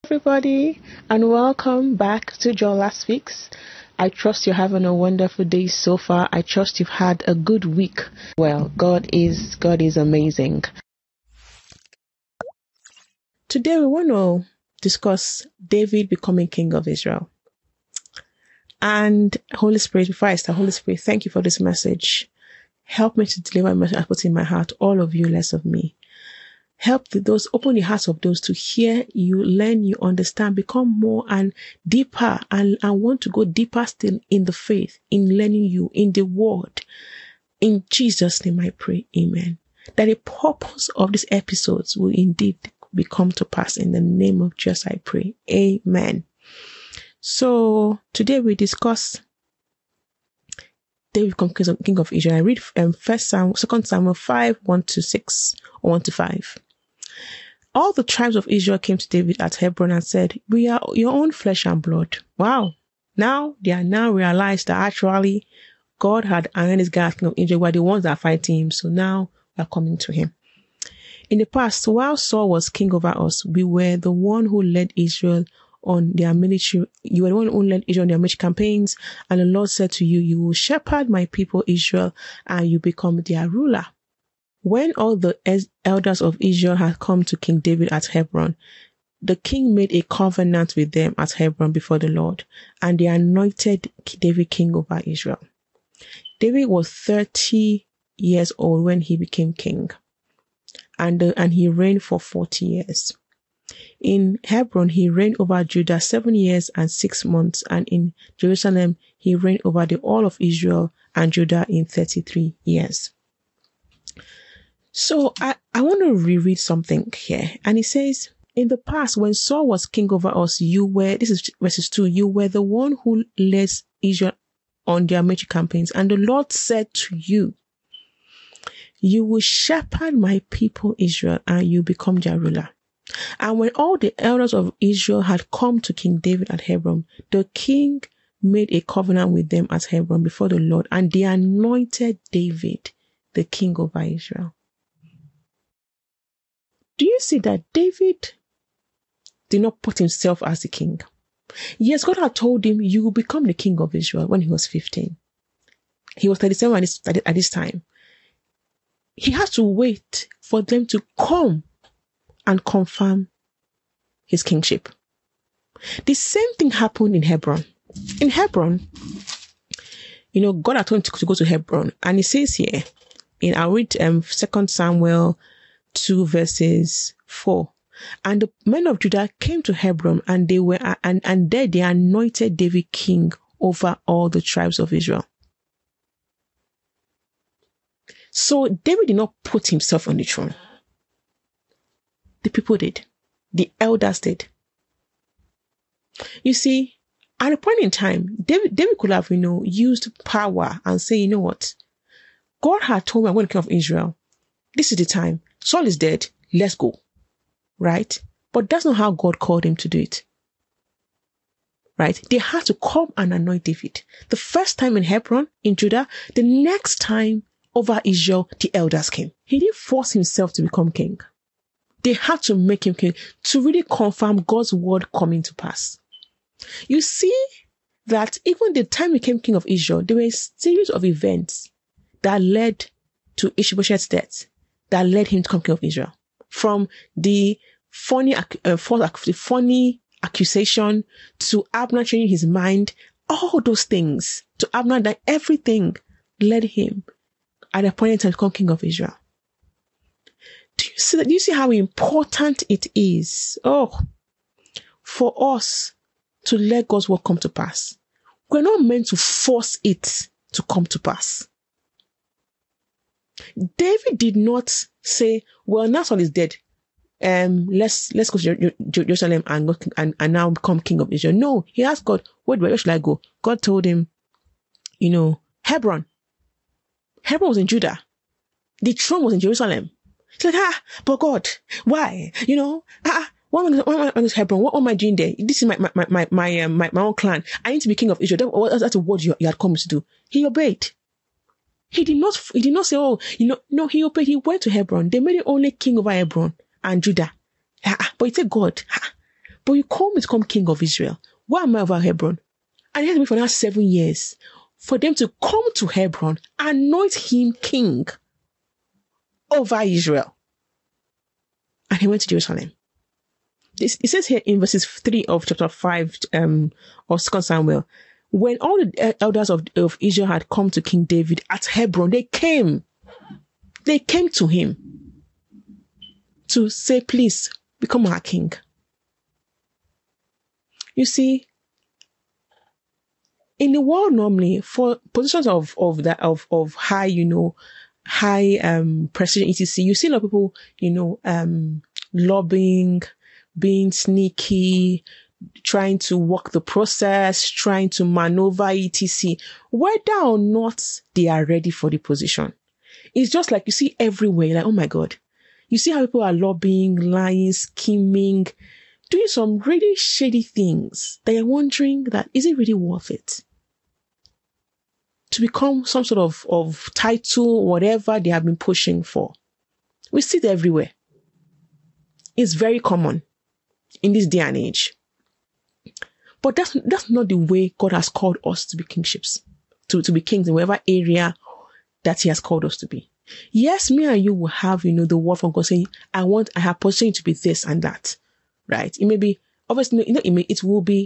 Everybody, and welcome back to Jola Speaks. I trust you're having a wonderful day so far. I trust you've had a good week. Well, God is amazing. Today we want to discuss David becoming king of Israel. And Holy Spirit, before I start, Holy Spirit, thank you for this message. Help me to deliver the message I put in my heart. All of you, less of me. Help those, open the hearts of those to hear you, learn you, understand, become more and deeper, and want to go deeper still in the faith, in learning you, in the word. In Jesus' name I pray, amen. That the purpose of these episodes will indeed become to pass. In the name of Jesus I pray, amen. So today we discuss David becoming king of Israel. I read 2 Samuel 5, 1-6 or 1-5. All the tribes of Israel came to David at Hebron and said, "We are your own flesh and blood." Wow. Now they are realized that actually God had anointed this guy as king of Israel, were the ones that are fighting him. So now we are coming to him. In the past, while Saul was king over us, we were the one who led Israel on their military. You were the one who led Israel on their military campaigns. And the Lord said to you, "You will shepherd my people Israel, and you become their ruler." When all the elders of Israel had come to King David at Hebron, the king made a covenant with them at Hebron before the Lord, and they anointed David king over Israel. David was 30 years old when he became king, and he reigned for 40 years. In Hebron, he reigned over Judah 7 years and 6 months, and in Jerusalem, he reigned over the all of Israel and Judah in 33 years. So I want to reread something here. And it says, in the past, when Saul was king over us, this is verses 2, you were the one who led Israel on their military campaigns. And the Lord said to you, "You will shepherd my people Israel, and you become their ruler." And when all the elders of Israel had come to King David at Hebron, the king made a covenant with them at Hebron before the Lord, and they anointed David the king over Israel. Do you see that David did not put himself as the king? Yes, God had told him, "You will become the king of Israel," when he was 15. He was 37 at this time. He has to wait for them to come and confirm his kingship. The same thing happened in Hebron. In Hebron, God had told him to go to Hebron. And it says here, I'll read 2 Samuel 2 verses 4. And the men of Judah came to Hebron, and there they anointed David king over all the tribes of Israel. So David did not put himself on the throne. The people did. The elders did. You see, at a point in time, David could have, used power and say, "You know what? God had told me I'm going to be king of Israel. This is the time. Saul is dead. Let's go." Right? But that's not how God called him to do it. Right? They had to come and anoint David. The first time in Hebron, in Judah, the next time over Israel, the elders came. He didn't force himself to become king. They had to make him king to really confirm God's word coming to pass. You see that even the time he became king of Israel, there were a series of events that led to Ishbosheth's death, that led him to become king of Israel. From the funny accusation to Abner changing his mind, all those things to Abner, that everything led him at a point in time to become king of Israel. Do you see that? Do you see how important it is? For us to let God's word come to pass. We're not meant to force it to come to pass. David did not say, "Well, now Saul is dead. Let's go to Jerusalem and now become king of Israel." No, he asked God, "Where should I go?" God told him, Hebron. Hebron was in Judah. The throne was in Jerusalem. It's like, but God, why? Why am I on this Hebron? What am I doing there? This is my own clan. I need to be king of Israel. That's what you had come to do. He obeyed. He did not say, no, he obeyed. He went to Hebron. They made him only king over Hebron and Judah. But he said, "God, But you call me to become king of Israel. Why am I over Hebron? And he had to wait for now 7 years for them to come to Hebron, anoint him king over Israel. And he went to Jerusalem. It says here in verses 3 of chapter 5 of 2 Samuel, when all the elders of Israel had come to King David at Hebron, they came to him to say, please become our king. You see, in the world normally, for positions of high, high precision etc., you see a lot of people, lobbying, being sneaky, trying to work the process, trying to maneuver etc., whether or not they are ready for the position. It's just like you see everywhere, like, oh my God. You see how people are lobbying, lying, scheming, doing some really shady things. They are wondering that, is it really worth it? To become some sort of title, whatever they have been pushing for. We see it everywhere. It's very common in this day and age. But that's not the way God has called us to be kingships, to be kings in whatever area that he has called us to be. Yes, me and you will have, the word from God saying, I have positioned you to be this and that, right? It may be, obviously, it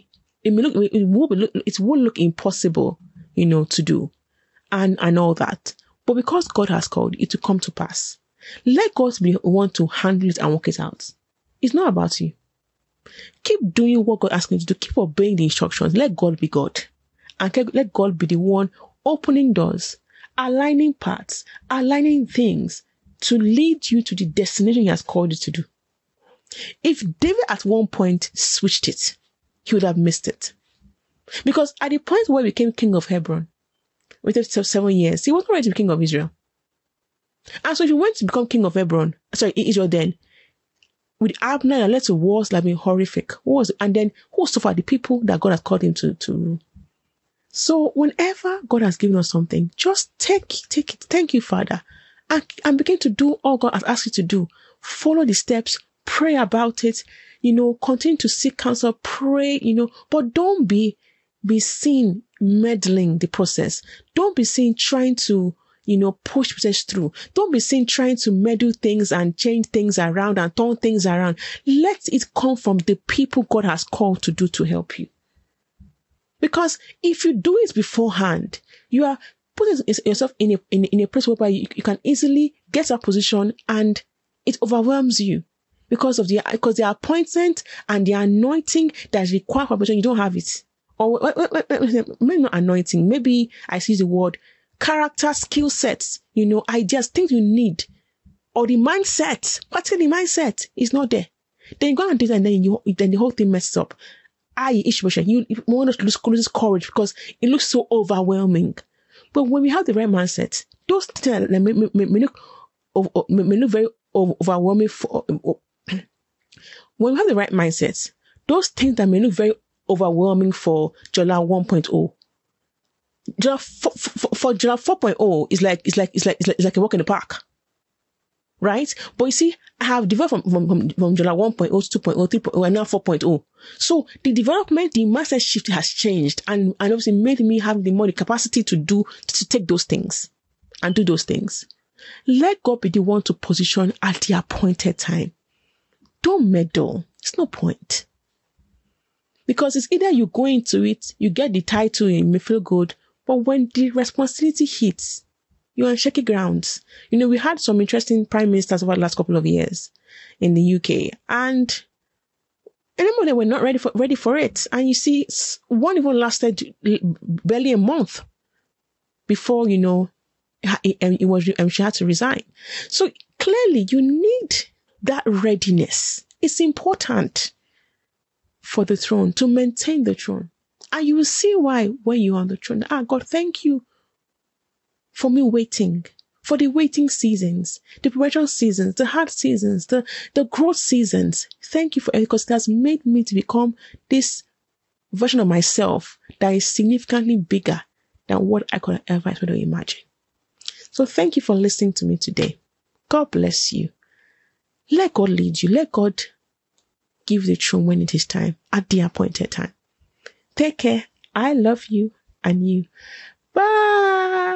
will look impossible, to do and all that. But because God has called it to come to pass, let God be one to handle it and work it out. It's not about you. Keep doing what God asks you to do. Keep obeying the instructions. Let God be God. And let God be the one opening doors, aligning paths, aligning things to lead you to the destination he has called you to do. If David at one point switched it, he would have missed it. Because at the point where he became king of Hebron, waited 7 years, he wasn't ready to be king of Israel. And so if he went to become king of Israel then, with Abner and led to wars that have been horrific. And then who suffered? The people that God has called him to rule. So whenever God has given us something, just take it. Thank you, Father. And begin to do all God has asked you to do. Follow the steps, pray about it, continue to seek counsel, pray, but don't be seen meddling the process. Don't be seen trying to, push process through. Don't be seen trying to meddle things and change things around and turn things around. Let it come from the people God has called to do to help you. Because if you do it beforehand, you are putting yourself in a place whereby you can easily get a position and it overwhelms you because the appointment and the anointing that is required for a position, you don't have it. Or maybe not anointing, maybe I see the word character, skill sets, ideas, things you need, or the mindset. What's in the mindset is not there. Then you go and do it, and then the whole thing messes up. You want to lose courage because it looks so overwhelming. But when we have the right mindset, those things may look very overwhelming. When we have the right mindset, those things that may look very overwhelming for Jola 1.0, for Jola 4.0 is like a walk in the park, right? But you see, I have developed from Jola 1.0 to 2.0, 3.0, and now 4.0. So the development, the mindset shift has changed, and obviously made me have the capacity to take those things and do those things. Let God be the one to position at the appointed time. Don't meddle. It's no point. Because it's either you go into it, you get the title, you may feel good, but when the responsibility hits, you're on shaky grounds. We had some interesting prime ministers over the last couple of years in the UK, and anymore they were not ready for it. And you see, one even lasted barely a month before, she had to resign. So clearly you need that readiness. It's important for the throne, to maintain the throne. And you will see why when you're on the throne. God, thank you for me waiting, for the waiting seasons, the preparation seasons, the hard seasons, the growth seasons. Thank you for it, because it has made me to become this version of myself that is significantly bigger than what I could ever imagine. So thank you for listening to me today. God bless you. Let God lead you. Let God give the throne when it is time, at the appointed time. Take care. I love you and you. Bye.